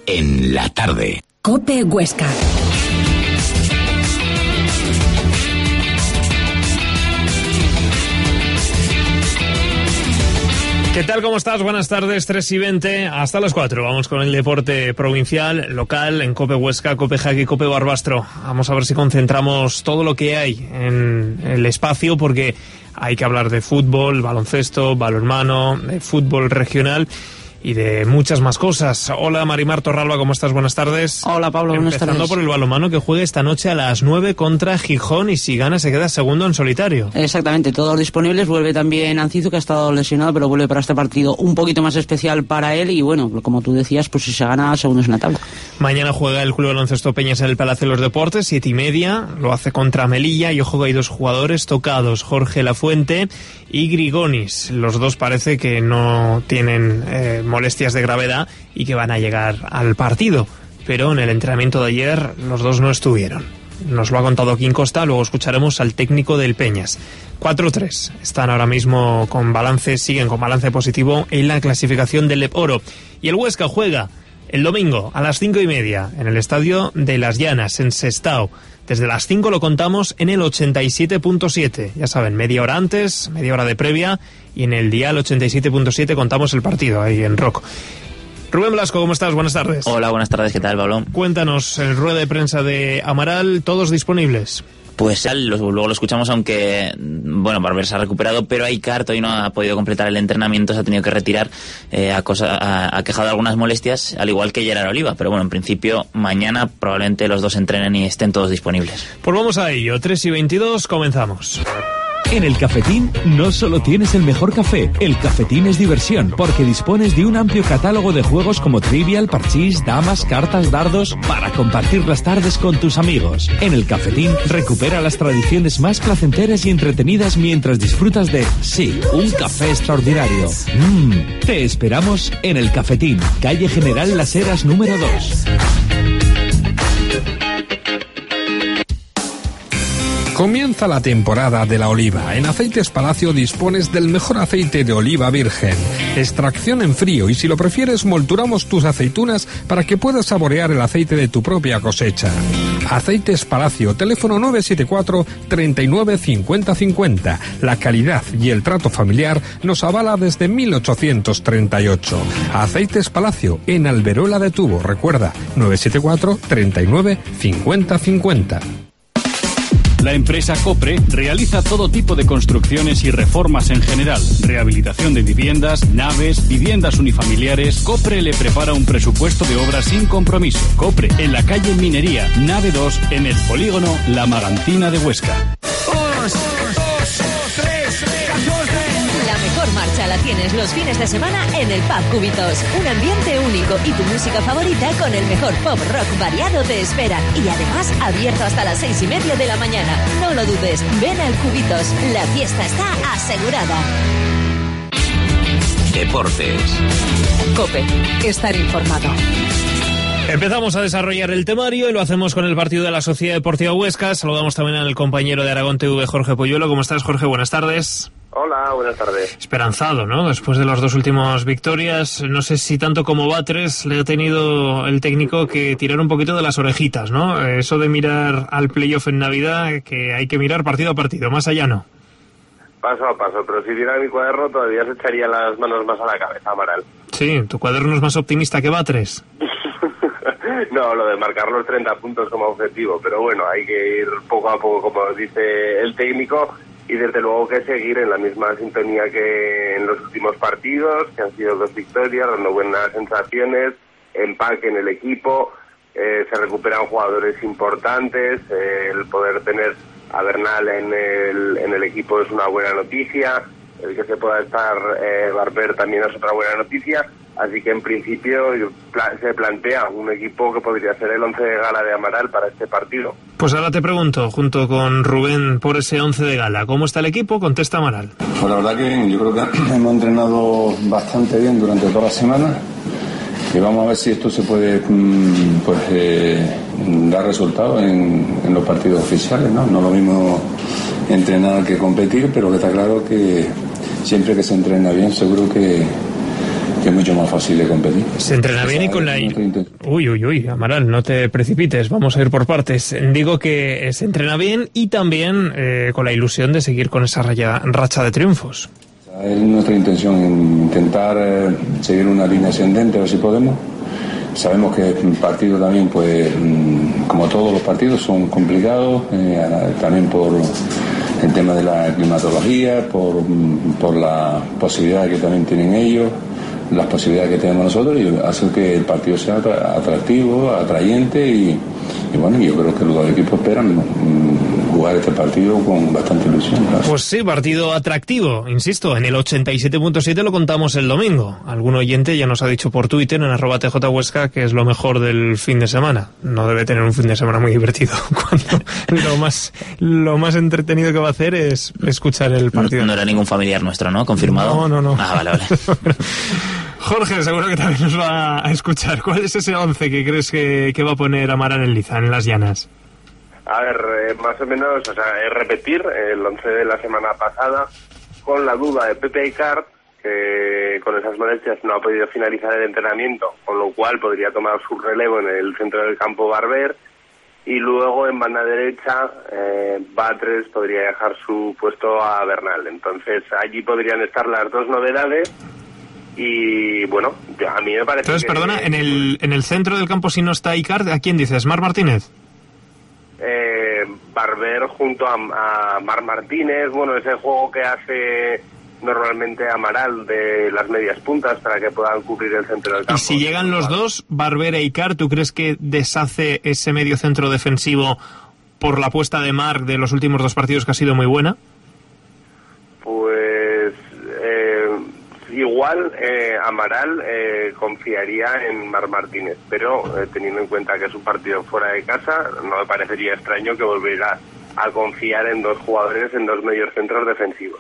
en la tarde. COPE Huesca. ¿Qué tal? ¿Cómo estás? Buenas tardes, 3:20, hasta las 4. Vamos con el deporte provincial, local, en COPE Huesca, COPE Jaque, COPE Barbastro. Vamos a ver si concentramos todo lo que hay en el espacio, porque hay que hablar de fútbol, baloncesto, balonmano, de fútbol regional y de muchas más cosas. Hola Marimar Torralba, ¿cómo estás? Buenas tardes. Hola Pablo, buenas tardes. Empezando por el balonmano, que juega esta noche a las 9 contra Gijón, y si gana se queda segundo en solitario. Exactamente, todos disponibles. Vuelve también Ancizu, que ha estado lesionado, pero vuelve para este partido un poquito más especial para él, y bueno, como tú decías, pues si se gana, segundos en la tabla. Mañana juega el Club Baloncesto Peñas en el Palacio de los Deportes, 7:30, lo hace contra Melilla, y ojo que hay dos jugadores tocados, Jorge Lafuente y Grigonis. Los dos parece que no tienen molestias de gravedad y que van a llegar al partido, pero en el entrenamiento de ayer los dos no estuvieron. Nos lo ha contado Quim Costa, luego escucharemos al técnico del Peñas. 4-3, están ahora mismo con balance, siguen con balance positivo en la clasificación del LEP Oro. Y el Huesca juega el domingo a las 5:30 en el Estadio de Las Llanas, en Sestao. Desde las 5 lo contamos en el 87.7. Ya saben, media hora antes, media hora de previa, y en el dial 87.7 contamos el partido ahí en Rock. Rubén Blasco, ¿cómo estás? Buenas tardes. Hola, buenas tardes, ¿qué tal, Pablo? Cuéntanos, el rueda de prensa de Amaral, ¿todos disponibles? Pues luego lo escuchamos, aunque, bueno, Barber se ha recuperado, pero Aikar todavía no ha podido completar el entrenamiento, se ha tenido que retirar, ha quejado de algunas molestias, al igual que Gerard Oliva, pero bueno, en principio mañana probablemente los dos entrenen y estén todos disponibles. Pues vamos a ello, 3:22, comenzamos. En el Cafetín no solo tienes el mejor café, el Cafetín es diversión, porque dispones de un amplio catálogo de juegos como Trivial, Parchís, damas, cartas, dardos, para compartir las tardes con tus amigos. En el Cafetín recupera las tradiciones más placenteras y entretenidas mientras disfrutas de, sí, un café extraordinario. Te esperamos en el Cafetín, calle General Las Heras número 2. Comienza la temporada de la oliva. En Aceites Palacio dispones del mejor aceite de oliva virgen. Extracción en frío, y si lo prefieres, molturamos tus aceitunas para que puedas saborear el aceite de tu propia cosecha. Aceites Palacio, teléfono 974 39 50 50. La calidad y el trato familiar nos avala desde 1838. Aceites Palacio, en Alberola de Tubo. Recuerda, 974 39 50 50. La empresa Copre realiza todo tipo de construcciones y reformas en general. Rehabilitación de viviendas, naves, viviendas unifamiliares. Copre le prepara un presupuesto de obra sin compromiso. Copre, en la calle Minería, nave 2, en el polígono La Magantina de Huesca. Marcha la tienes los fines de semana en el Pub Cubitos. Un ambiente único y tu música favorita con el mejor pop rock variado te espera. Y además abierto hasta las 6:30 de la mañana. No lo dudes, ven al Cubitos. La fiesta está asegurada. Deportes. COPE, estar informado. Empezamos a desarrollar el temario y lo hacemos con el partido de la Sociedad Deportiva Huesca. Saludamos también al compañero de Aragón TV, Jorge Poyuelo. ¿Cómo estás, Jorge? Buenas tardes. Hola, buenas tardes. Esperanzado, ¿no? Después de las dos últimas victorias, no sé si tanto como Batres le ha tenido el técnico que tirar un poquito de las orejitas, ¿no? Eso de mirar al playoff en Navidad, que hay que mirar partido a partido, más allá no. Paso a paso, pero si diera mi cuaderno todavía se echaría las manos más a la cabeza, Amaral. Sí, tu cuaderno es más optimista que Batres. No, lo de marcar los 30 puntos como objetivo, pero bueno, hay que ir poco a poco, como dice el técnico, y desde luego que seguir en la misma sintonía que en los últimos partidos, que han sido 2 victorias, dando buenas sensaciones, empaque en el equipo, se recuperan jugadores importantes, el poder tener a Bernal en el equipo es una buena noticia, el que se pueda estar Barber también es otra buena noticia. Así que en principio se plantea un equipo que podría ser el 11 de gala de Amaral para este partido. Pues ahora te pregunto, junto con Rubén, por ese 11 de gala, ¿cómo está el equipo? Contesta Amaral. Pues la verdad que bien, yo creo que hemos entrenado bastante bien durante toda la semana y vamos a ver si esto se puede dar resultados en los partidos oficiales, ¿no? No es lo mismo entrenar que competir, pero que está claro que siempre que se entrena bien seguro que es mucho más fácil de competir. Se entrena bien y con la... Uy, Amaral, no te precipites, vamos a ir por partes. Digo que se entrena bien y también con la ilusión de seguir con esa racha de triunfos. Es nuestra intención intentar seguir una línea ascendente, a ver si podemos. Sabemos que el partido también, pues, como todos los partidos, son complicados, también por el tema de la climatología, por la posibilidad que también tienen ellos, las posibilidades que tenemos nosotros, y hacer que el partido sea atractivo, atrayente, y bueno, yo creo que los dos equipos esperan jugar este partido con bastante ilusión. Claro. Pues sí, partido atractivo, insisto, en el 87.7 lo contamos el domingo. Algún oyente ya nos ha dicho por Twitter, en @TJHuesca, que es lo mejor del fin de semana. No debe tener un fin de semana muy divertido, cuando lo más entretenido que va a hacer es escuchar el partido. No era ningún familiar nuestro, ¿no? ¿Confirmado? No. Ah, vale. Jorge, seguro que también nos va a escuchar. ¿Cuál es ese 11 que crees que va a poner Amaral en liza, en las llanas? A ver, más o menos, es repetir el 11 de la semana pasada, con la duda de Pepe Icart, que con esas molestias no ha podido finalizar el entrenamiento, con lo cual podría tomar su relevo en el centro del campo Barber, y luego en banda derecha Batres podría dejar su puesto a Bernal. Entonces allí podrían estar las dos novedades. Y bueno, a mí me parece. Entonces, perdona, en el centro del campo, si no está Icart, ¿a quién dices? ¿Marc Martínez? Barber junto a Marc Martínez, bueno, ese juego que hace normalmente Amaral de las medias puntas para que puedan cubrir el centro del campo. Y si llegan los dos, Barber e Icart, ¿tú crees que deshace ese medio centro defensivo por la apuesta de Marc de los últimos dos partidos, que ha sido muy buena? Pues igual Amaral confiaría en Marc Martínez, pero teniendo en cuenta que es un partido fuera de casa, no me parecería extraño que volviera a confiar en dos jugadores, en dos medios centros defensivos.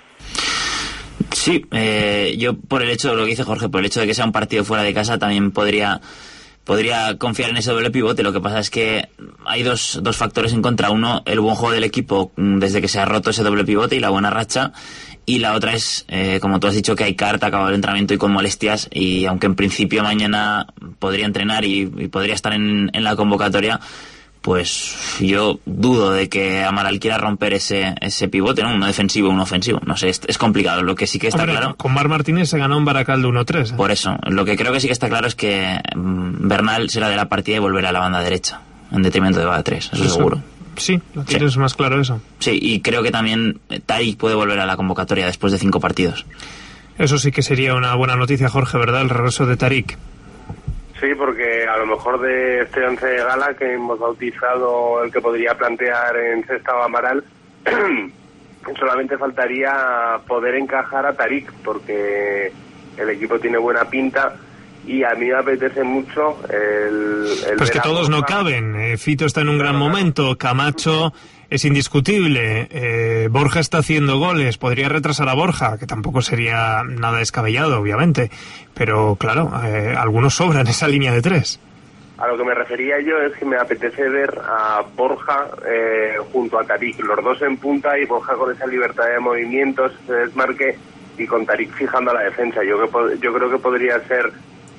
Sí, yo por el hecho de lo que dice Jorge, por el hecho de que sea un partido fuera de casa, también podría confiar en ese doble pivote. Lo que pasa es que hay dos factores en contra. Uno, el buen juego del equipo desde que se ha roto ese doble pivote y la buena racha. Y la otra es, como tú has dicho, que Icart ha acabado el entrenamiento y con molestias, y aunque en principio mañana podría entrenar y podría estar en la convocatoria, pues yo dudo de que Amaral quiera romper ese pivote, ¿no? Uno defensivo y uno ofensivo. No sé, es complicado. Lo que sí que está claro... Con Marc Martínez se ganó un Baracaldo 1-3. Por eso, lo que creo que sí que está claro es que Bernal será de la partida y volverá a la banda derecha, en detrimento de Batres, eso seguro. Sí, lo tienes más claro eso. Sí, y creo que también Tariq puede volver a la convocatoria después de 5 partidos. Eso sí que sería una buena noticia, Jorge, ¿verdad? El regreso de Tariq. Sí, porque a lo mejor de este 11 de gala que hemos bautizado, el que podría plantear en sexta Amaral, solamente faltaría poder encajar a Tariq, porque el equipo tiene buena pinta. Y a mí me apetece mucho el pues que todos no caben. Fito está en un gran momento, Camacho es indiscutible, Borja está haciendo goles, podría retrasar a Borja, que tampoco sería nada descabellado, obviamente, pero claro, algunos sobran esa línea de 3. A lo que me refería yo es que me apetece ver a Borja junto a Tariq, los dos en punta, y Borja con esa libertad de movimientos, ese desmarque, y con Tariq fijando a la defensa. Yo creo que podría ser...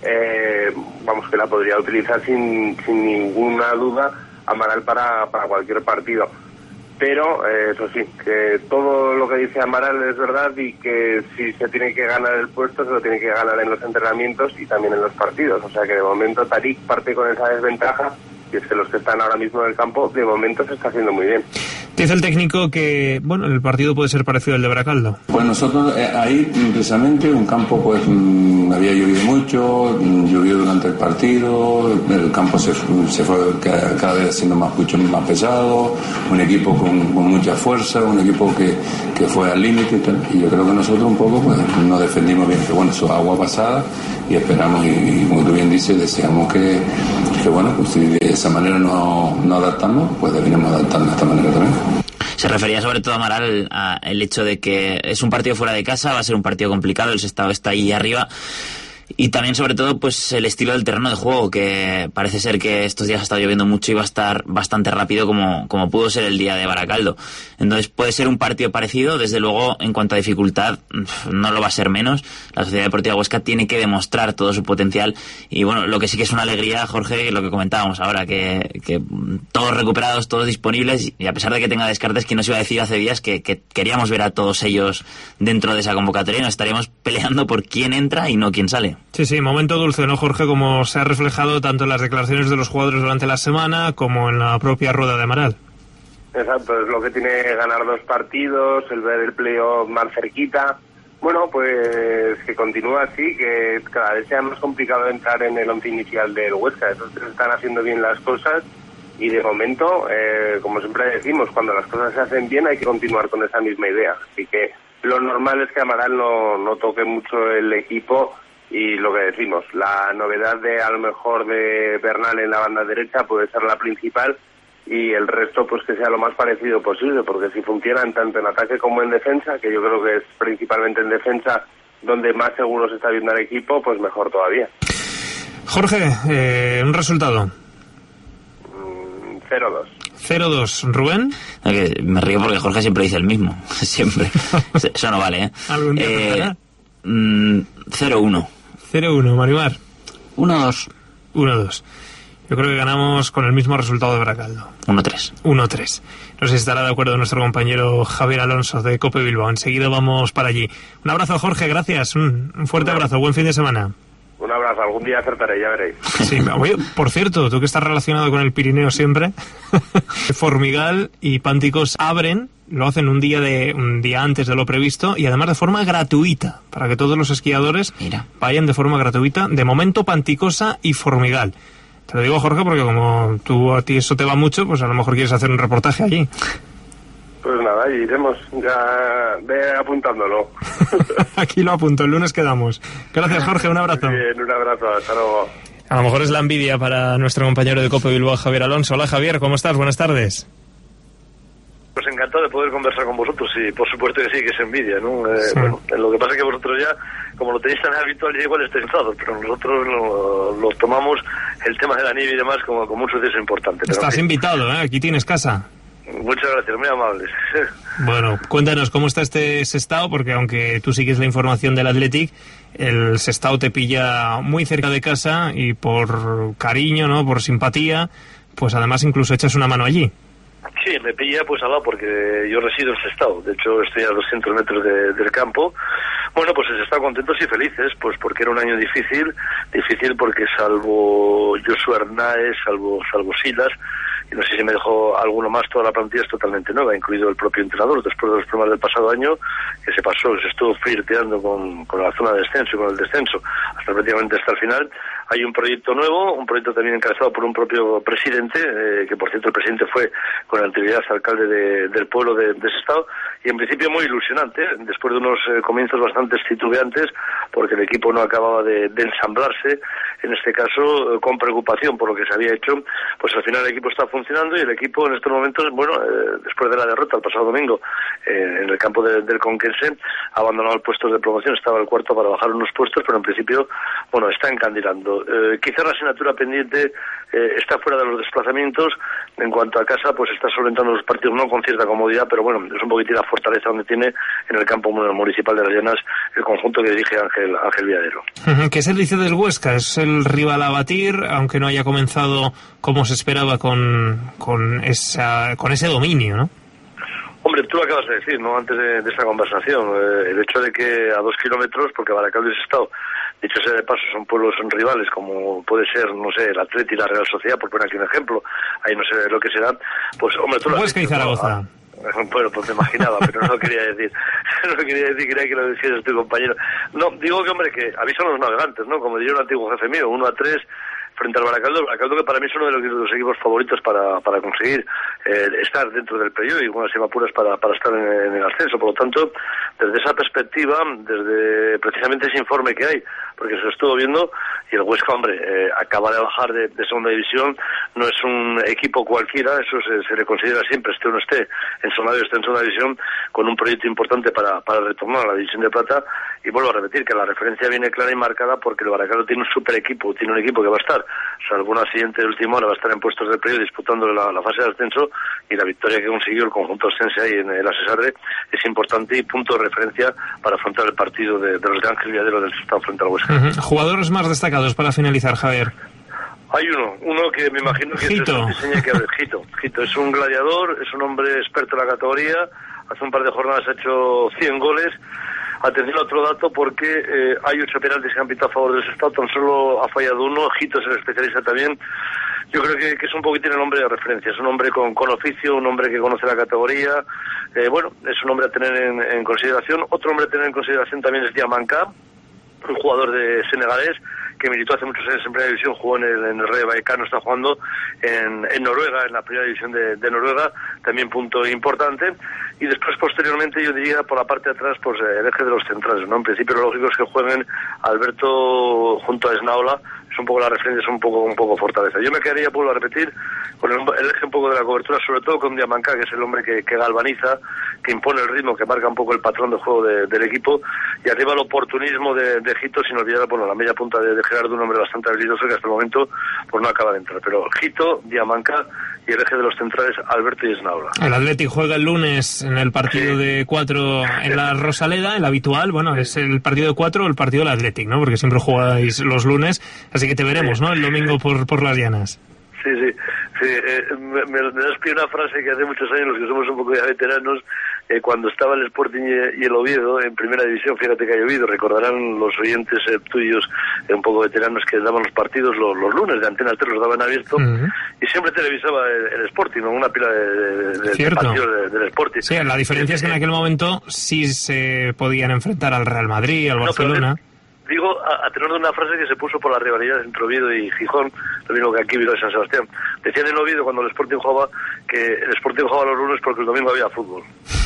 que la podría utilizar sin ninguna duda Amaral para cualquier partido, pero eso sí, que todo lo que dice Amaral es verdad, y que si se tiene que ganar el puesto se lo tiene que ganar en los entrenamientos y también en los partidos. O sea que de momento Tariq parte con esa desventaja, y es que los que están ahora mismo en el campo de momento se está haciendo muy bien. Dice el técnico que, bueno, el partido puede ser parecido al de Baracaldo. Pues nosotros ahí precisamente un campo, pues había llovido mucho, llovió durante el partido, el campo se fue cada vez siendo mucho más pesado, un equipo con mucha fuerza, un equipo que fue al límite, y yo creo que nosotros un poco pues nos defendimos bien, que bueno, eso es agua pasada, y esperamos, y como tú bien dices, deseamos que bueno, pues si de esa manera no adaptamos, pues deberíamos adaptarnos de esta manera también. Se refería sobre todo Amaral al hecho de que es un partido fuera de casa, va a ser un partido complicado, el Sestao está ahí arriba, Y también, sobre todo, pues el estilo del terreno de juego, que parece ser que estos días ha estado lloviendo mucho y va a estar bastante rápido como pudo ser el día de Baracaldo. Entonces puede ser un partido parecido. Desde luego, en cuanto a dificultad, no lo va a ser menos. La Sociedad Deportiva Huesca tiene que demostrar todo su potencial. Y bueno, lo que sí que es una alegría, Jorge, lo que comentábamos ahora, que todos recuperados, todos disponibles, y a pesar de que tenga descartes, que nos iba a decir hace días que queríamos ver a todos ellos dentro de esa convocatoria y nos estaríamos peleando por quién entra y no quién sale. Sí, momento dulce, ¿no, Jorge? Como se ha reflejado tanto en las declaraciones de los jugadores durante la semana como en la propia rueda de Amaral. Exacto, es lo que tiene ganar 2 partidos, el ver el playoff más cerquita. Bueno, pues que continúe así, que cada vez sea más complicado entrar en el 11 inicial del Huesca. Entonces están haciendo bien las cosas y de momento, como siempre decimos, cuando las cosas se hacen bien hay que continuar con esa misma idea. Así que lo normal es que Amaral no toque mucho el equipo. Y lo que decimos, la novedad de a lo mejor de Bernal en la banda derecha puede ser la principal y el resto pues que sea lo más parecido posible, porque si funcionan tanto en ataque como en defensa, que yo creo que es principalmente en defensa donde más seguro se está viendo al equipo, pues mejor todavía. Jorge, un resultado. 0-2. 0-2. ¿Rubén? No, que me río porque Jorge siempre dice el mismo. Siempre. Eso no vale, ¿eh? ¿Algún día 0-1. 0-1, Marimar. 1-2. 1-2. Yo creo que ganamos con el mismo resultado de Baracaldo. 1-3. 1-3. No sé si estará de acuerdo nuestro compañero Javier Alonso de COPE Bilbao. Enseguida vamos para allí. Un abrazo, Jorge, gracias. Un fuerte abrazo. Buen fin de semana. Un abrazo. Algún día acertaré, ya veréis. Sí, oye, por cierto, tú que estás relacionado con el Pirineo siempre, Formigal y Panticos abren, lo hacen un día antes de lo previsto y además de forma gratuita, para que todos los esquiadores vayan de forma gratuita. De momento, Panticosa y Formigal. Te lo digo, Jorge, porque como a ti eso te va mucho, pues a lo mejor quieres hacer un reportaje allí. Pues nada, iremos, ya ve apuntándolo. Aquí lo apunto, el lunes quedamos. Gracias, Jorge, un abrazo. Bien, un abrazo, hasta luego. A lo mejor es la envidia para nuestro compañero de COPE Bilbao, Javier Alonso. Hola, Javier, ¿cómo estás? Buenas tardes. Pues encantado de poder conversar con vosotros y por supuesto que sí, que es envidia, ¿no? Sí. Bueno, lo que pasa es que vosotros ya, como lo tenéis tan habitual, ya igual estáis cansados, pero nosotros lo tomamos el tema de la nieve y demás como un suceso importante. Estás invitado, ¿eh? Aquí tienes casa. Muchas gracias, muy amables. Bueno, cuéntanos cómo está este Sestao, porque aunque tú sigues la información del Athletic, el Sestao te pilla muy cerca de casa y por cariño, ¿no? Por simpatía, pues además incluso echas una mano allí. Sí, me pilla pues al lado porque yo resido en Sestao, de hecho estoy a 200 metros del campo. Bueno, pues se está contentos y felices, pues porque era un año difícil porque salvo Josué Hernández, salvo Silas, y no sé si me dejó alguno más, toda la plantilla es totalmente nueva, incluido el propio entrenador, después de los problemas del pasado año, que se estuvo flirteando con la zona de descenso y con el descenso, hasta prácticamente hasta el final. Hay un proyecto nuevo, un proyecto también encabezado por un propio presidente, que por cierto el presidente fue con anterioridad alcalde del pueblo de Sestao, y en principio muy ilusionante, después de unos comienzos bastante titubeantes, porque el equipo no acababa de ensamblarse, en este caso con preocupación por lo que se había hecho, pues al final el equipo está funcionando y el equipo en estos momentos, bueno, después de la derrota el pasado domingo en el campo del Conquense, ha abandonado el puesto de promoción, estaba el cuarto para bajar unos puestos, pero en principio, bueno, está encandilando. Quizá la asignatura pendiente está fuera de los desplazamientos. En cuanto a casa, pues está solventando los partidos no con cierta comodidad, pero bueno, es un poquitín la fortaleza donde tiene en el campo municipal de Las Llanas el conjunto que dirige Ángel Viadero. ¿Qué se dice del Huesca? Es el rival a batir, aunque no haya comenzado como se esperaba con ese dominio, ¿no? Hombre, tú lo acabas de decir, ¿no? Antes de esta conversación, el hecho de que a 2 kilómetros, porque Baracaldo y Sestao, dicho sea de paso, son pueblos rivales, como puede ser, no sé, el Atleti y la Real Sociedad, por poner aquí un ejemplo, ahí no sé lo que será, pues, hombre, tú lo has dicho, y Zaragoza. Bueno, pues me imaginaba, pero no lo quería decir. Quería que lo decieras tu compañero. No, digo que, hombre, que avisan los navegantes, ¿no? Como diría un antiguo jefe mío, 1-3 frente al Baracaldo que para mí es uno de los equipos favoritos para conseguir estar dentro del playoff y bueno, si me apuras para estar en el ascenso. Por lo tanto, desde esa perspectiva, desde precisamente ese informe que hay, porque se lo estuvo viendo, y el Huesca, hombre, acaba de bajar de segunda división, no es un equipo cualquiera, eso se le considera siempre, esté o no esté en segunda división, con un proyecto importante para retornar a la división de plata. Y vuelvo a repetir que la referencia viene clara y marcada porque el Baracaldo tiene un super equipo, tiene un equipo que va a estar, salvo un accidente de última hora, va a estar en puestos de playoff disputando la fase de ascenso, y la victoria que consiguió el conjunto ostense ahí en el Asesarre es importante y punto de referencia para afrontar el partido de los de Ángel Villadero del Sestao frente al Huesca. Jugadores más destacados para finalizar, Javier. Hay uno que me imagino que Gito. es el que abre. Gito es un gladiador, es un hombre experto en la categoría, hace un par de jornadas ha hecho 100 goles. Atención a otro dato, porque hay 8 penaltis que han pitado a favor del Sestao, tan solo ha fallado uno. Gito es el especialista también. Yo creo que es un poquitín el hombre de referencia, es un hombre con oficio, un hombre que conoce la categoría. Es un hombre a tener en consideración. Otro hombre a tener en consideración también es Diamanca, un jugador de senegalés que militó hace muchos años en primera división, jugó en el Rayo Vallecano, está jugando en Noruega, en la primera división de Noruega, también punto importante. Y después, posteriormente, yo diría por la parte de atrás, pues el eje de los centrales, ¿no? En principio lo lógico es que jueguen Alberto junto a Esnaola, es un poco la referencia, es un poco fortaleza. Yo me quedaría, vuelvo a repetir, con el eje un poco de la cobertura, sobre todo con Diamanca, que es el hombre que galvaniza, que impone el ritmo, que marca un poco el patrón de juego del equipo, y arriba el oportunismo de Gito, sin olvidar, la media punta de Gerardo, un hombre bastante habilidoso que hasta el momento pues no acaba de entrar. Pero Gito, Diamanca y el eje de los centrales, Alberto y Esnaola. El Athletic juega el lunes en el partido de 4 en la Rosaleda, el habitual, es el partido de 4 o el partido del Athletic, ¿no? Porque siempre jugáis los lunes, así que te veremos, ¿no? El domingo por las llanas. Sí. Me das pie una frase que hace muchos años, los que somos un poco ya veteranos, cuando estaba el Sporting y el Oviedo en primera división, fíjate que ha llovido, recordarán los oyentes tuyos, un poco veteranos, que daban los partidos los lunes de Antena 3, los daban abierto, y siempre televisaba el Sporting, ¿no? Una pila de partidos del Sporting. Sí, la diferencia es que en aquel momento sí se podían enfrentar al Real Madrid, al Barcelona. Digo, a tenor de una frase que se puso por la rivalidad entre Oviedo y Gijón, lo mismo que aquí Bilbao y San Sebastián. Decían en Oviedo, cuando el Sporting jugaba, que el Sporting jugaba los lunes porque el domingo había fútbol.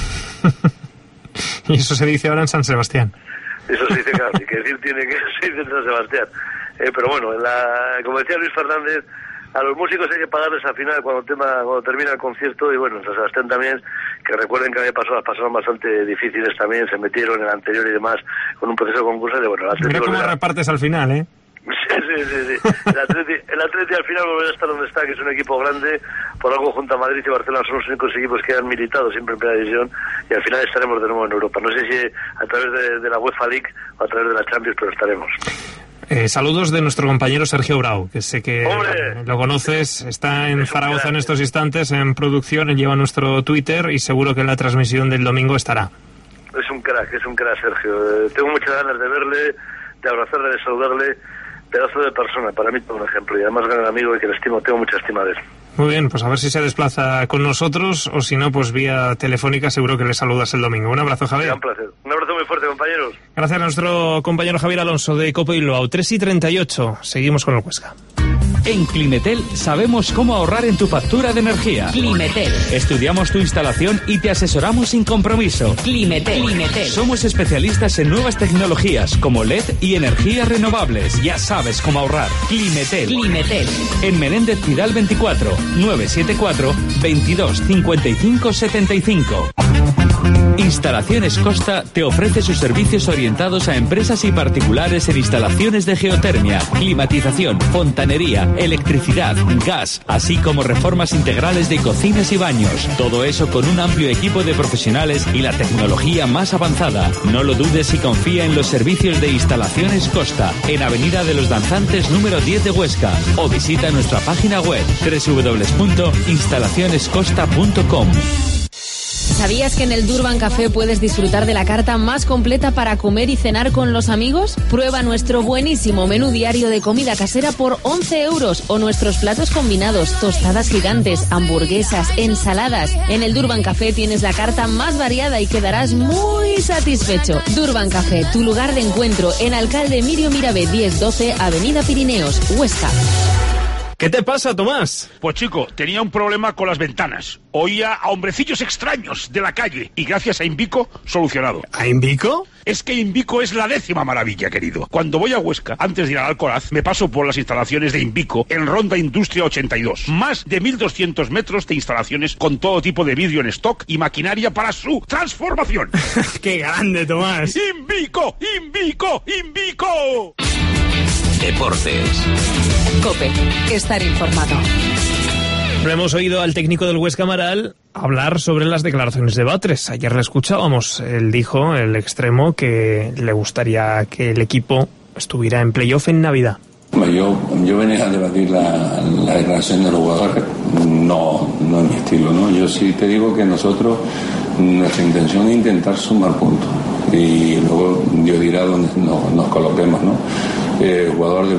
Y eso se dice ahora en San Sebastián. Eso se dice, claro, que decir tiene que se dice en San Sebastián. Pero bueno, como decía Luis Fernández, a los músicos hay que pagarles al final cuando termina el concierto, y bueno, en San Sebastián también, que recuerden que las pasaron bastante difíciles también, se metieron en el anterior y demás con un proceso de concurso de Mira cómo repartes al final, ¿eh? Sí. El Atleti al final volverá a estar donde está, que es un equipo grande. Por algo, junto a Madrid y Barcelona, son los únicos equipos que han militado siempre en primera división, y al final estaremos de nuevo en Europa. No sé si a través de la UEFA League o a través de la Champions, pero estaremos. Saludos de nuestro compañero Sergio Brau, que sé que lo conoces, está en Zaragoza en estos instantes en producción, él lleva nuestro Twitter y seguro que en la transmisión del domingo estará. Es un crack Sergio. Tengo muchas ganas de verle, de abrazarle, de saludarle. Pedazo de persona, para mí todo un ejemplo, y además gran amigo y que le estimo, tengo mucha estima de él. Muy bien, pues a ver si se desplaza con nosotros, o si no, pues vía telefónica seguro que le saludas el domingo. Un abrazo, Javier. Un placer. Un abrazo muy fuerte, compañeros. Gracias a nuestro compañero Javier Alonso de Cope Bilbao. 3:38, seguimos con el Huesca. En Climetel sabemos cómo ahorrar en tu factura de energía. Climetel. Estudiamos tu instalación y te asesoramos sin compromiso. Climetel. Somos especialistas en nuevas tecnologías como LED y energías renovables. Ya sabes cómo ahorrar. Climetel. En Menéndez Pidal 24, 974 22 55 75. Instalaciones Costa te ofrece sus servicios orientados a empresas y particulares en instalaciones de geotermia, climatización, fontanería, electricidad, gas, así como reformas integrales de cocinas y baños. Todo eso con un amplio equipo de profesionales y la tecnología más avanzada. No lo dudes y confía en los servicios de Instalaciones Costa, en Avenida de los Danzantes número 10 de Huesca, o visita nuestra página web www.instalacionescosta.com. ¿Sabías que en el Durban Café puedes disfrutar de la carta más completa para comer y cenar con los amigos? Prueba nuestro buenísimo menú diario de comida casera por 11 euros o nuestros platos combinados, tostadas gigantes, hamburguesas, ensaladas. En el Durban Café tienes la carta más variada y quedarás muy satisfecho. Durban Café, tu lugar de encuentro en Alcalde Mirio Mirabe 1012, Avenida Pirineos, Huesca. ¿Qué te pasa, Tomás? Pues chico, tenía un problema con las ventanas. Oía a hombrecillos extraños de la calle y gracias a Invico, solucionado. ¿A Invico? Es que Invico es la 10ª maravilla, querido. Cuando voy a Huesca, antes de ir al Alcoraz, me paso por las instalaciones de Invico en Ronda Industria 82. Más de 1.200 metros de instalaciones con todo tipo de vidrio en stock y maquinaria para su transformación. ¡Qué grande, Tomás! ¡Invico! ¡Invico! ¡Invico! Deportes. COPE. Estar informado. No hemos oído al técnico del Huesca Amaral hablar sobre las declaraciones de Batres. Ayer le escuchábamos. Él dijo, el extremo, que le gustaría que el equipo estuviera en playoff en Navidad. Yo venía a debatir la declaración de los jugadores. No es mi estilo, ¿no? Yo sí te digo que nosotros, nuestra intención es intentar sumar puntos. Y luego Dios dirá dónde nos coloquemos, ¿no? El jugador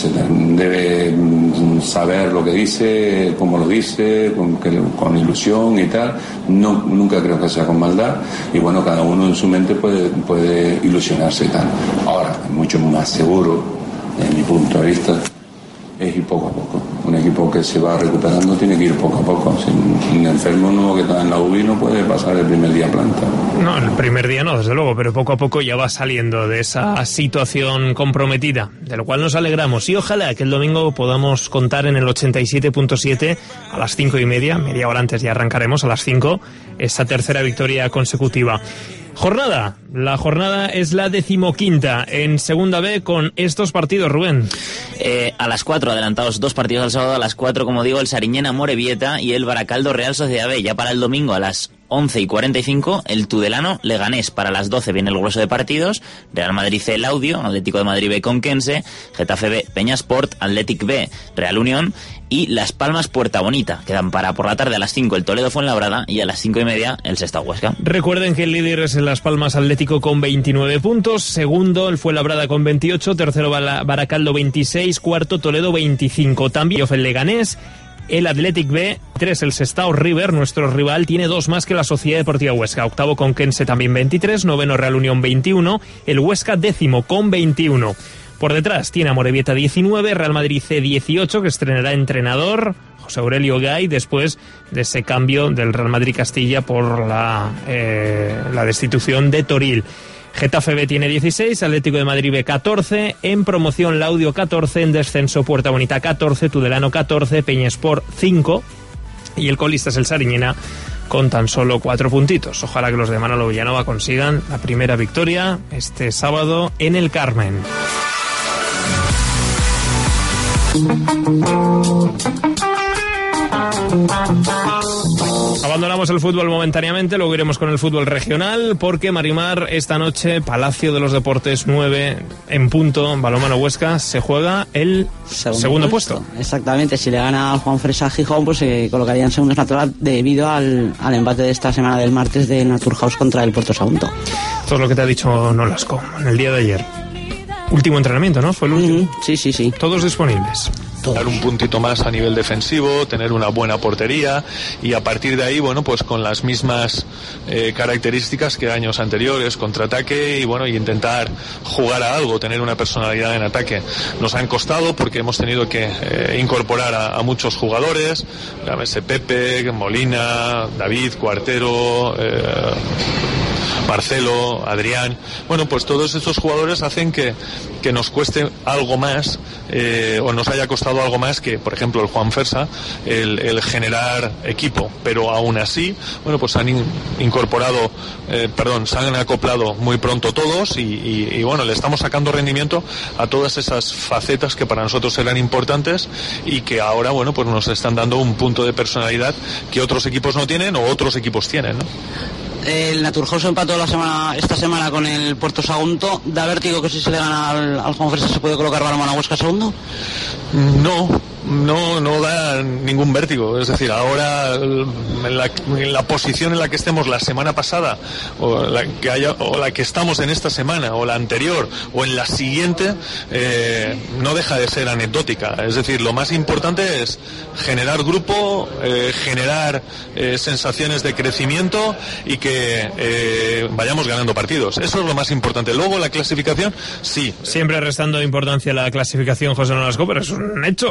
debe saber lo que dice, cómo lo dice, con ilusión y tal. Nunca creo que sea con maldad. Y bueno, cada uno en su mente puede ilusionarse y tal. Ahora, mucho más seguro, desde mi punto de vista, es ir poco a poco. Un equipo que se va recuperando tiene que ir poco a poco. Si un enfermo nuevo que está en la UBI no puede pasar el primer día a planta. No, el primer día no, desde luego, pero poco a poco ya va saliendo de esa situación comprometida, de lo cual nos alegramos. Y ojalá que el domingo podamos contar en el 87.7 a las 5:30, media hora antes ya arrancaremos, a las 5, esa tercera victoria consecutiva. Jornada. La jornada es la 15ª en Segunda B con estos partidos, Rubén. A las 4, adelantados 2 partidos al sábado, a las 4, como digo, el Sariñena Morevieta y el Baracaldo Real Sociedad B. Ya para el domingo a las 11:45, el Tudelano Leganés. Para las 12 viene el grueso de partidos: Real Madrid C, Laudio, Atlético de Madrid B, Conquense, Getafe B, Peñasport, Athletic B, Real Unión y Las Palmas Puerta Bonita. Quedan para por la tarde a las 5 el Toledo Fuenlabrada y a las 5:30 el Sestao Huesca. Recuerden que el líder es el Las Palmas Atlético con 29 puntos, segundo el Fuenlabrada con 28, tercero Baracaldo 26, cuarto Toledo 25. También el Leganés, el Athletic B, 3 el Sestao River, nuestro rival, tiene 2 más que la Sociedad Deportiva Huesca. Octavo Conquense también 23, noveno Real Unión 21, el Huesca 10º con 21. Por detrás tiene a Morevieta 19, Real Madrid C 18, que estrenará entrenador José Aurelio Gay después de ese cambio del Real Madrid Castilla por la destitución de Toril. Getafe B tiene 16, Atlético de Madrid B 14, en promoción Laudio 14, en descenso Puerta Bonita 14, Tudelano 14, Peñasport 5 y el colista es el Sariñena con tan solo 4 puntitos. Ojalá que los de Manolo Villanova consigan la primera victoria este sábado en el Carmen. Abandonamos el fútbol momentáneamente, luego iremos con el fútbol regional, porque Marimar, esta noche, Palacio de los Deportes 9 en punto, Balonmano Huesca, se juega el segundo puesto. Exactamente, si le gana al Juan Fresa Gijón, pues se colocaría en segundos natural debido al embate de esta semana del martes de Naturhaus contra el Puerto Sagunto. Todo lo que te ha dicho Nolasco en el día de ayer. Último entrenamiento, ¿no? Fue el último. Sí. Todos disponibles. Dar un puntito más a nivel defensivo, tener una buena portería y a partir de ahí, bueno, pues con las mismas características que años anteriores, contraataque y bueno, y intentar jugar a algo, tener una personalidad en ataque. Nos han costado porque hemos tenido que incorporar a muchos jugadores, llámese Pepe, Molina, David, Cuartero, Marcelo, Adrián. Bueno, pues todos estos jugadores hacen que nos cueste algo más o nos haya costado algo más que, por ejemplo, el Juan Fersa, el generar equipo, pero aún así, bueno, pues han incorporado, se han acoplado muy pronto todos y bueno, le estamos sacando rendimiento a todas esas facetas que para nosotros eran importantes y que ahora, bueno, pues nos están dando un punto de personalidad que otros equipos no tienen o otros equipos tienen, ¿no? El Naturhaus empató esta semana con el Puerto Sagunto. ¿Da vértigo que si se le gana al Juan Fresa se puede colocar Balonmano Huesca segundo? No da ningún vértigo. Es decir, ahora en la posición en la que estemos la semana pasada o la que estamos en esta semana o la anterior o en la siguiente no deja de ser anecdótica. Es decir, lo más importante es generar grupo, generar sensaciones de crecimiento y que vayamos ganando partidos. Eso es lo más importante. Luego la clasificación, sí. Siempre restando importancia a la clasificación, José Nolasco, pero es un hecho de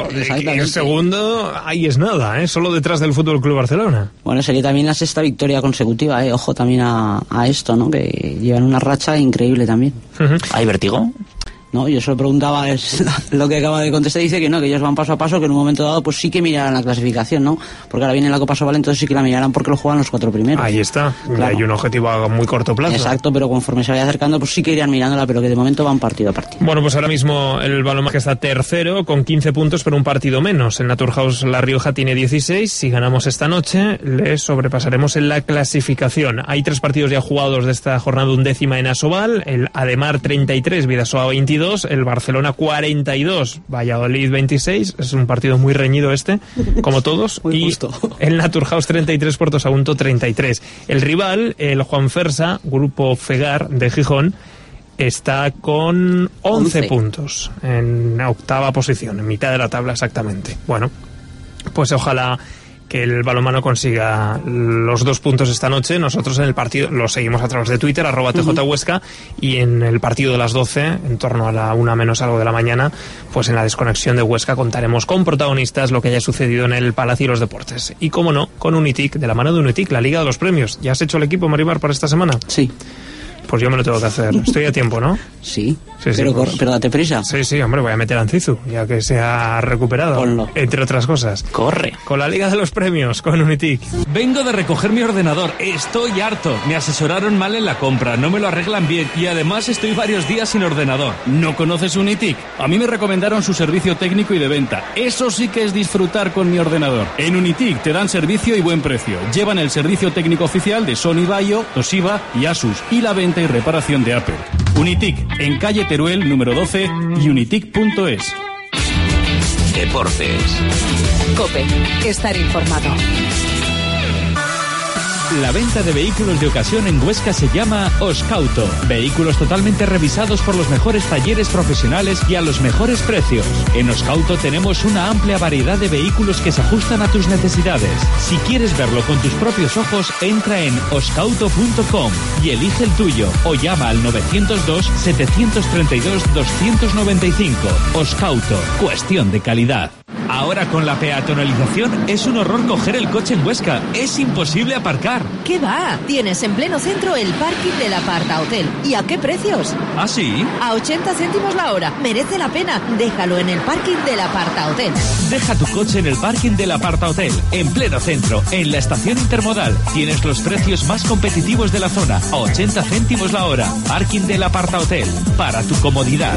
Y el segundo, ahí es nada, solo detrás del Fútbol Club Barcelona. Bueno, sería también la 6ª victoria consecutiva, ojo también a esto, ¿no? Que llevan una racha increíble también. ¿Hay vértigo? No, yo se lo preguntaba, es lo que acaba de contestar, dice que no, que ellos van paso a paso, que en un momento dado pues sí que mirarán la clasificación, ¿no? Porque ahora viene la Copa Sobal, entonces sí que la mirarán porque lo juegan los 4 primeros. Ahí está, claro. Hay un objetivo a muy corto plazo. Exacto, pero conforme se vaya acercando pues sí que irían mirándola, pero que de momento van partido a partido. Bueno, pues ahora mismo el Balonmano que está tercero con 15 puntos pero un partido menos. El Naturhaus La Rioja tiene 16, si ganamos esta noche le sobrepasaremos en la clasificación. Hay 3 partidos ya jugados de esta jornada 11ª en Asobal, el Ademar 33, Bidasoa 22, el Barcelona 42, Valladolid 26, es un partido muy reñido como todos, y justo. El Naturhaus 33, Puerto Sagunto 33. El rival, el Juan Fersa, Grupo Fegar de Gijón, está con 11 puntos, en 8ª posición, en mitad de la tabla exactamente. Bueno, pues ojalá que el balonmano consiga los 2 puntos esta noche. Nosotros en el partido lo seguimos a través de Twitter, @TJHuesca, y en el partido de las 12, en torno a la 1 menos algo de la mañana, pues en la desconexión de Huesca contaremos con protagonistas lo que haya sucedido en el Palacio de los Deportes. Y como no, con Unitic, de la mano de Unitic, la Liga de los Premios. ¿Ya has hecho el equipo, Marimar, para esta semana? Sí. Pues yo me lo tengo que hacer. Estoy a tiempo, ¿no? Sí, pero date prisa. Sí, hombre, voy a meter a Ancizu, ya que se ha recuperado. Ponlo. Entre otras cosas. Corre. Con la Liga de los Premios, con Unitic. Vengo de recoger mi ordenador. Estoy harto. Me asesoraron mal en la compra, no me lo arreglan bien y además estoy varios días sin ordenador. ¿No conoces Unitic? A mí me recomendaron su servicio técnico y de venta. Eso sí que es disfrutar con mi ordenador. En Unitic te dan servicio y buen precio. Llevan el servicio técnico oficial de Sony Vaio, Toshiba y Asus y la venta y reparación de Apple. Unitic, en calle Teruel, número 12 y unitic.es. Deportes. COPE. Estar informado. La venta de vehículos de ocasión en Huesca se llama Oscauto. Vehículos totalmente revisados por los mejores talleres profesionales y a los mejores precios. En Oscauto tenemos una amplia variedad de vehículos que se ajustan a tus necesidades. Si quieres verlo con tus propios ojos, entra en oscauto.com y elige el tuyo o llama al 902-732-295. Oscauto, cuestión de calidad. Ahora con la peatonalización es un horror coger el coche en Huesca. Es imposible aparcar. ¿Qué va? Tienes en pleno centro el parking del Aparta Hotel. ¿Y a qué precios? ¿Ah, sí? A 80 céntimos la hora. Merece la pena. Déjalo en el parking del Aparta Hotel. Deja tu coche en el parking del Aparta Hotel. En pleno centro, en la estación intermodal. Tienes los precios más competitivos de la zona. A 80 céntimos la hora. Parking del Aparta Hotel. Para tu comodidad.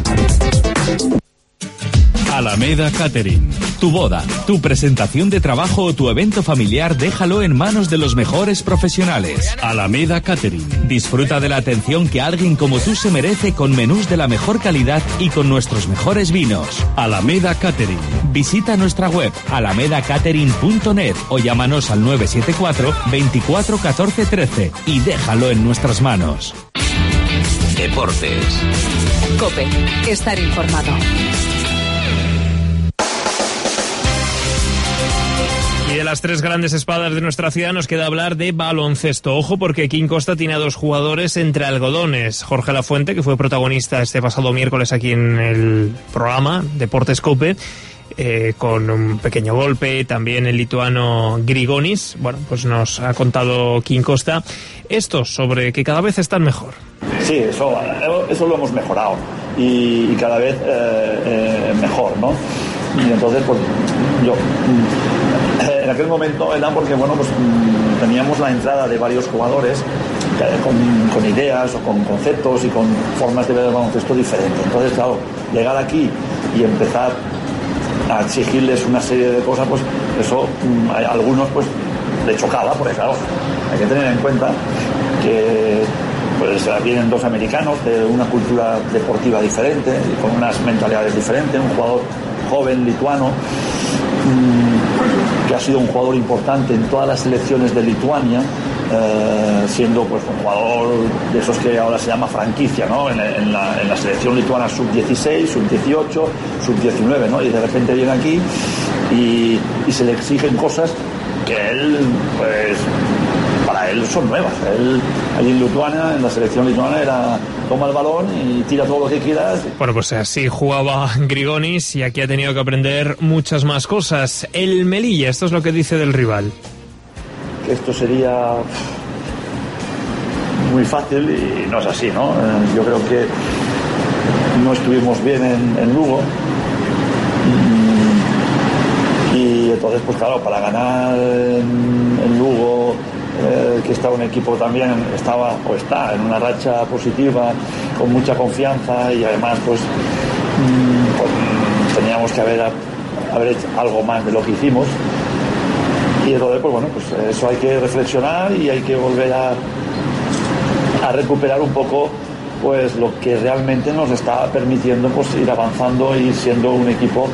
Alameda Catering. Tu boda, tu presentación de trabajo o tu evento familiar, déjalo en manos de los mejores profesionales. Alameda Catering. Disfruta de la atención que alguien como tú se merece con menús de la mejor calidad y con nuestros mejores vinos. Alameda Catering. Visita nuestra web alamedacatering.net o llámanos al 974 24 14 13 y déjalo en nuestras manos. Deportes. COPE. Estar informado. Y de las 3 grandes espadas de nuestra ciudad nos queda hablar de baloncesto. Ojo, porque King Costa tiene a 2 jugadores entre algodones. Jorge Lafuente, que fue protagonista este pasado miércoles aquí en el programa Deportes COPE, con un pequeño golpe, también el lituano Grigonis. Bueno, pues nos ha contado King Costa esto sobre que cada vez están mejor. Sí, eso lo hemos mejorado y cada vez mejor, ¿no? Y entonces, pues yo en aquel momento era porque, bueno, pues teníamos la entrada de varios jugadores con ideas o con conceptos y con formas de ver el baloncesto diferentes. Entonces, claro, llegar aquí y empezar a exigirles una serie de cosas, pues eso a algunos pues le chocaba, porque claro, hay que tener en cuenta que pues vienen 2 americanos de una cultura deportiva diferente y con unas mentalidades diferentes, un jugador joven lituano que ha sido un jugador importante en todas las selecciones de Lituania, siendo pues un jugador de esos que ahora se llama franquicia, ¿no? En la selección lituana sub-16, sub-18, sub-19, ¿no? Y de repente viene aquí y se le exigen cosas que él, pues, para para él son nuevas. Él allí en Lituania, en la selección lituana, era toma el balón y tira todo lo que quieras. Bueno, pues así jugaba Grigonis y aquí ha tenido que aprender muchas más cosas. El Melilla, esto es lo que dice del rival. Que esto sería muy fácil y no es así, ¿no? Yo creo que no estuvimos bien en Lugo y entonces, pues claro, para ganar en Lugo, que está un equipo también, está en una racha positiva, con mucha confianza y además pues teníamos que haber hecho algo más de lo que hicimos. Y entonces, pues bueno, pues eso hay que reflexionar y hay que volver a recuperar un poco pues lo que realmente nos está permitiendo pues ir avanzando y ir siendo un equipo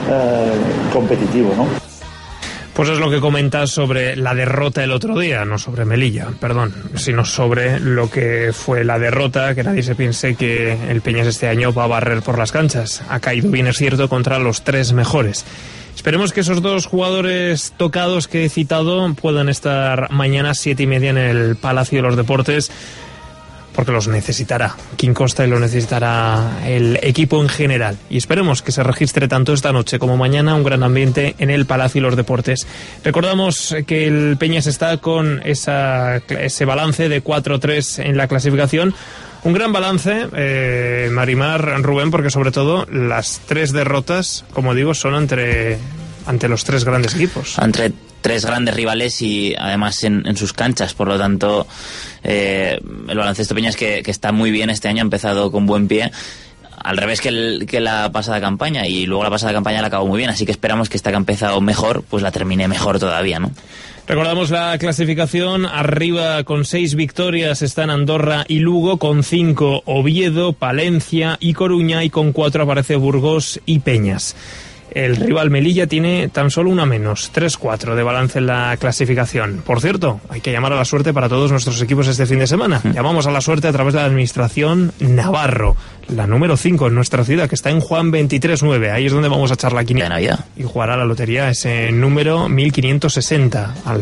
competitivo, ¿no? Pues es lo que comentas sobre la derrota el otro día, no sobre Melilla, perdón, sino sobre lo que fue la derrota, que nadie se piense que el Peñas este año va a barrer por las canchas. Ha caído, bien es cierto, contra los 3 mejores. Esperemos que esos 2 jugadores tocados que he citado puedan estar mañana 7:30 en el Palacio de los Deportes, porque los necesitará Quim Costa y lo necesitará el equipo en general. Y esperemos que se registre tanto esta noche como mañana un gran ambiente en el Palacio de los Deportes. Recordamos que el Peñas está con ese balance de 4-3 en la clasificación. Un gran balance, Marimar, Rubén, porque sobre todo las 3 derrotas, como digo, son ante los 3 grandes equipos. Entre 3 grandes rivales y además en sus canchas, por lo tanto el baloncesto Peñas que está muy bien este año, ha empezado con buen pie, al revés que la pasada campaña, y luego la pasada campaña la acabó muy bien, así que esperamos que esta que ha empezado mejor pues la termine mejor todavía, ¿no? Recordamos la clasificación: arriba con 6 victorias están Andorra y Lugo, con 5 Oviedo, Palencia y Coruña, y con 4 aparece Burgos y Peñas. El rival Melilla tiene tan solo una menos, 3-4 de balance en la clasificación. Por cierto, hay que llamar a la suerte para todos nuestros equipos este fin de semana. Llamamos a la suerte a través de la administración Navarro, la número 5 en nuestra ciudad, que está en Juan 23-9. Ahí es donde vamos a echar la quiniela de Navidad y jugará la lotería ese número 1560 al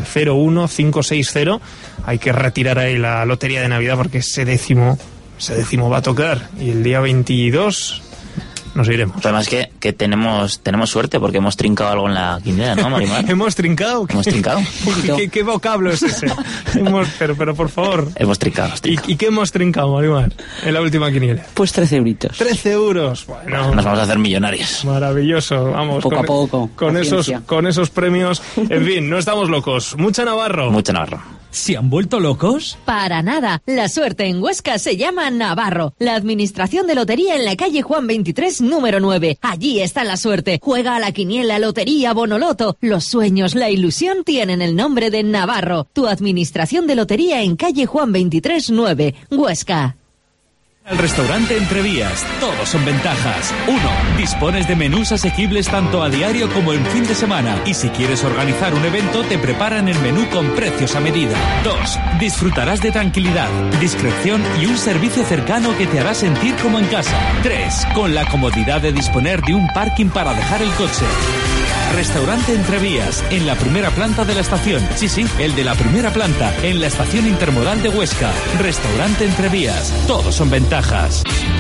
01560. Hay que retirar ahí la lotería de Navidad porque ese décimo va a tocar, y el día 22 nos iremos. Además que tenemos suerte porque hemos trincado algo en la quiniela, ¿no, Marimar? ¿Hemos trincado? Hemos trincado. ¿Qué vocablo es ese? pero por favor. Hemos trincado. ¿Y qué hemos trincado, Marimar, en la última quiniela? Pues 13 euritos. 13 euros. Bueno, nos vamos a hacer millonarios. Maravilloso. Vamos. Poco a poco. Con esos premios. En fin, no estamos locos. Mucha Navarro. ¿Se han vuelto locos? Para nada. La suerte en Huesca se llama Navarro. La administración de lotería en la calle Juan 23, número 9. Allí está la suerte. Juega a la quiniela, lotería, bonoloto. Los sueños, la ilusión tienen el nombre de Navarro. Tu administración de lotería en calle Juan 23, 9. Huesca. El restaurante Entrevías, todos son ventajas. 1. Dispones de menús asequibles tanto a diario como en fin de semana. Y si quieres organizar un evento, te preparan el menú con precios a medida. 2. Disfrutarás de tranquilidad, discreción y un servicio cercano que te hará sentir como en casa. 3. Con la comodidad de disponer de un parking para dejar el coche. Restaurante Entrevías, en la primera planta de la estación. Sí, el de la primera planta, en la estación intermodal de Huesca. Restaurante Entrevías, todos son ventajas.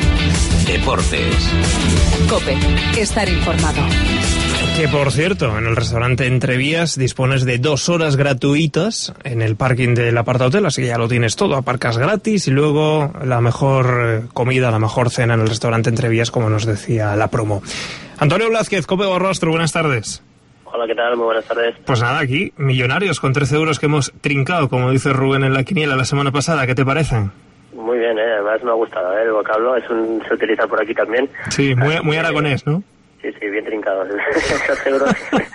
Deportes. COPE, estar informado. Que por cierto, en el restaurante Entrevías dispones de 2 horas gratuitas en el parking del apartahotel, así que ya lo tienes todo, aparcas gratis y luego la mejor comida, la mejor cena en el restaurante Entrevías, como nos decía la promo. Antonio Blázquez, COPE Barrostro, buenas tardes. Hola, ¿qué tal? Muy buenas tardes. Pues nada, aquí, millonarios con 13 euros que hemos trincado, como dice Rubén en la quiniela la semana pasada. ¿Qué te parecen? Muy bien, además me ha gustado, el vocablo, se utiliza por aquí también. Sí, muy aragonés, ¿no? Sí, bien trincado. 13 euros.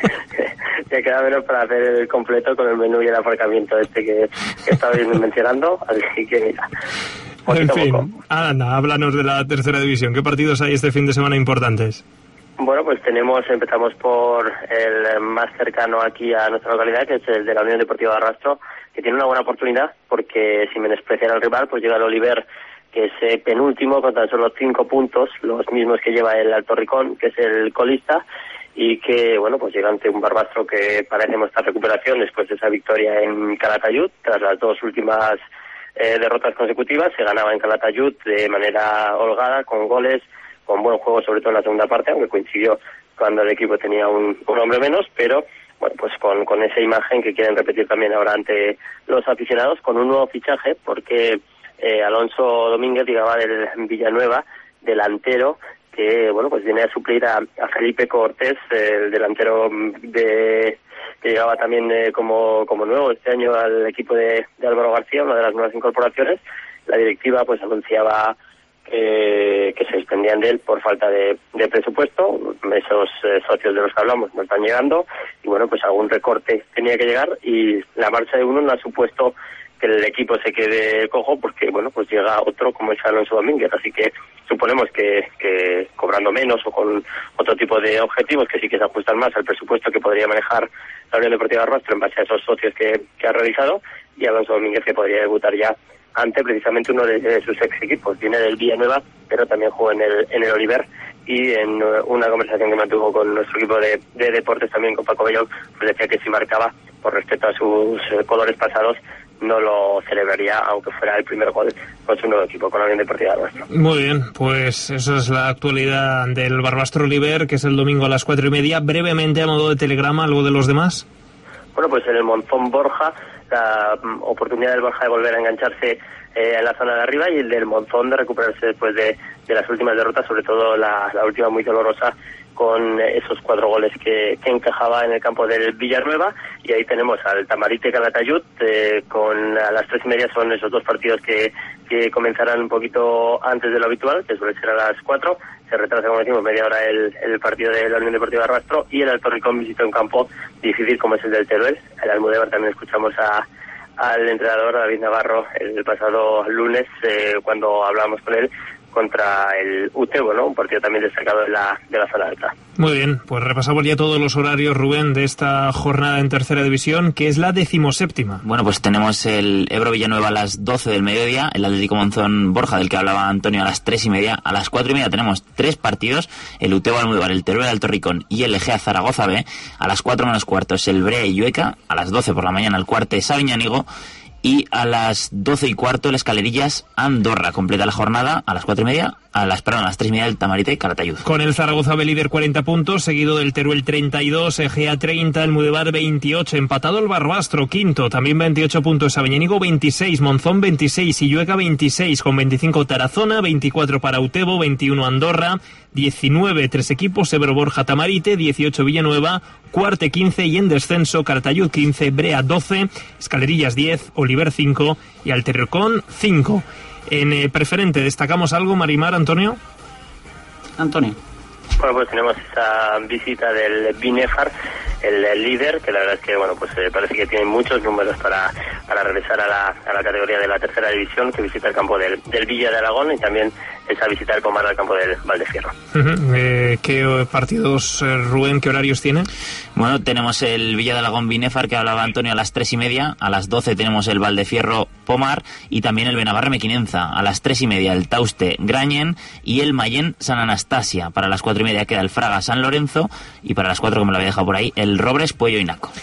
Ya queda menos para hacer el completo con el menú y el aparcamiento que estaba mencionando, así que mira. En fin, anda, háblanos de la tercera división. ¿Qué partidos hay este fin de semana importantes? Bueno, pues empezamos por el más cercano aquí a nuestra localidad, que es el de la Unión Deportiva de Arrastro, que tiene una buena oportunidad, porque sin menospreciar al rival, pues llega el Oliver, que es penúltimo, con tan solo 5 puntos, los mismos que lleva el Alto Ricón, que es el colista, y que, bueno, pues llega ante un Barbastro que parece mostrar recuperación después de esa victoria en Calatayud, tras las dos últimas derrotas consecutivas. Se ganaba en Calatayud de manera holgada, con goles, con buen juego, sobre todo en la segunda parte, aunque coincidió cuando el equipo tenía un hombre menos, pero bueno, pues con esa imagen que quieren repetir también ahora ante los aficionados, con un nuevo fichaje, porque Alonso Domínguez llegaba del Villanueva, delantero, que bueno, pues viene a suplir a Felipe Cortés, el delantero que llegaba también como nuevo este año al equipo de Álvaro García, una de las nuevas incorporaciones. La directiva pues anunciaba que se desprendían de él por falta de presupuesto. Esos socios de los que hablamos no están llegando, y bueno, pues algún recorte tenía que llegar, y la marcha de uno no ha supuesto que el equipo se quede cojo, porque bueno, pues llega otro como es Alonso Domínguez, así que suponemos que cobrando menos o con otro tipo de objetivos que sí que se ajustan más al presupuesto que podría manejar la Unión Deportiva Barbastro en base a esos socios que ha realizado, y Alonso Domínguez que podría debutar ya ante precisamente uno de sus ex equipos. Viene del Villanueva, pero también jugó en el Oliver, y en una conversación que mantuvo con nuestro equipo de deportes también, con Paco Bellón, pues decía que si marcaba, por respeto a sus colores pasados, no lo celebraría aunque fuera el primer gol con su nuevo equipo, con la Unión Deportiva Barbastro. Muy bien, pues eso es la actualidad del Barbastro Oliver, que es el domingo a las 4:30. Brevemente, a modo de telegrama, ¿algo de los demás? Bueno, pues en el Monzón Borja, la oportunidad del Borja de volver a engancharse en la zona de arriba, y el del Monzón de recuperarse después de las últimas derrotas, sobre todo la última muy dolorosa, con esos 4 goles que encajaba en el campo del Villanueva. Y ahí tenemos al Tamarite Calatayud, a las 3:30 son esos dos partidos que comenzarán un poquito antes de lo habitual, que suele ser a las 4. Se retrasa, como decimos, media hora el partido de la Unión Deportiva Barbastro, y el Alto Ricón visita un campo difícil como es el del Teruel. El Almudévar también escuchamos al entrenador David Navarro el pasado lunes, cuando hablábamos con él, contra el Utebo, ¿no? Un partido también destacado de la zona alta. Muy bien, pues repasamos ya todos los horarios, Rubén, de esta jornada en tercera división, que es la 17ª. Bueno, pues tenemos el Ebro Villanueva a las 12 del mediodía, el Atlético Monzón Borja, del que hablaba Antonio, a las 3:30. A las 4:30 tenemos 3 partidos, el Utebo Almudévar, el Teruel Alto Ricón y el Egea Zaragoza B. A las 4 menos cuarto es el Brea Illueca, a las 12 por la mañana el Cuarte Sabiñánigo, y a las 12:15 el Escalerillas Andorra. Completa la jornada a las 4:30, a las 3:30 el Tamarite Calatayud. Con el Zaragoza B líder 40 puntos, seguido del Teruel 32, Egea 30, el Almudévar 28, empatado el Barbastro quinto, también 28 puntos, Sabiñánigo 26, Monzón 26, Illueca 26, con 25 Tarazona, 24 para Utebo, 21 Andorra, 19 tres equipos, Ebro Borja Tamarite, 18 Villanueva, Cuarte 15 y en descenso Calatayud 15, Brea 12, Escalerillas 10, Oliver 5 y Alterricón 5. En preferente, ¿destacamos algo, Marimar, Antonio? Antonio. Bueno, pues tenemos esa visita del Binefar, el líder, que la verdad es que bueno, pues parece que tiene muchos números para regresar a la categoría de la tercera división, que visita el campo del Villa de Aragón, y también esa visita del Pomar al campo del Valdefierro. ¿Qué partidos, Rubén, qué horarios tiene? Bueno, tenemos el Villa de Aragón Binefar, que hablaba Antonio, a las 3:30. A las 12 tenemos el Valdefierro Pomar, y también el Benabarre Mequinenza. A las 3:30 el Tauste Grañen y el Mayén San Anastasia. Para las 4:30 queda el Fraga San Lorenzo, y para las 4, como lo había dejado por ahí, el Robres Puello y Naco.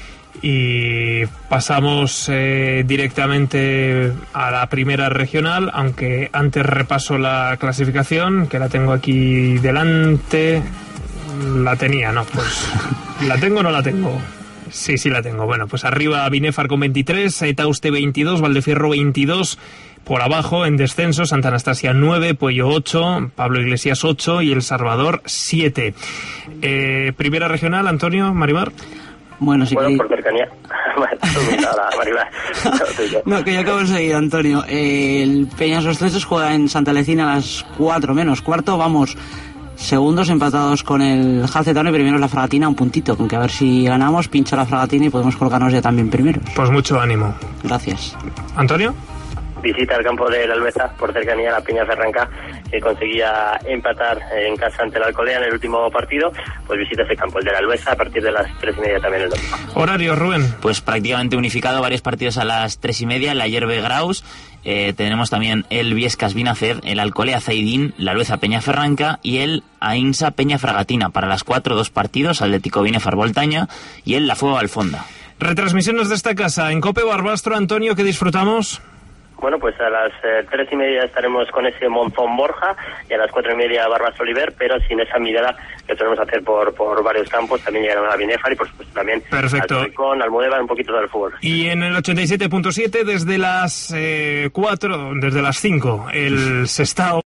Y pasamos directamente a la primera regional, aunque antes repaso la clasificación, que la tengo aquí delante. La tenía, no, pues ¿la tengo o no la tengo? Sí, la tengo. Bueno, pues arriba Binefar con 23, Tauste 22, Valdefierro 22. Por abajo, en descenso, Santa Anastasia 9, Puello 8, Pablo Iglesias 8 y El Salvador 7. Primera regional, Antonio, Marimar. Bueno, sí. Bueno, por cercanía. Marimar. No, que yo acabo de seguir, Antonio. El Peñas Los Tresos juega en Santa Lecina a las 4 menos cuarto. Vamos segundos empatados con el Jalcetano, y primero la Fragatina, un puntito, con que a ver si ganamos, pincha la Fragatina y podemos colocarnos ya también primeros. Pues mucho ánimo. Gracias. ¿Antonio? Visita el campo del Albeza, por cercanía a la Peña Ferranca, que conseguía empatar en casa ante el Alcolea en el último partido, pues visita ese campo, el de la Luesa, a partir de las 3:30 también el domingo. Horario, Rubén. Pues prácticamente unificado, varios partidos a las 3:30, el Ayerbe Graus, tenemos también el Viescas Binaced, el Alcolea Zaidín, la Lueza Peñaferranca y el Ainsa Peña Fragatina. Para las 4, 2 partidos, Atlético Binefar Voltaña y el La Fuego Alfonda. Retransmisiones de esta casa en COPE Barbastro. Antonio, ¿qué disfrutamos? Bueno, pues a las 3:30 estaremos con ese Monzón Borja y a las 4:30 Barbastro Oliver, pero sin esa mirada que solemos hacer por varios campos. También llegarán a Binefar y por supuesto también perfecto. al Alcorcón, Almudévar, un poquito del fútbol. Y en el 87.7 desde las 4, desde las 5, el Sestao.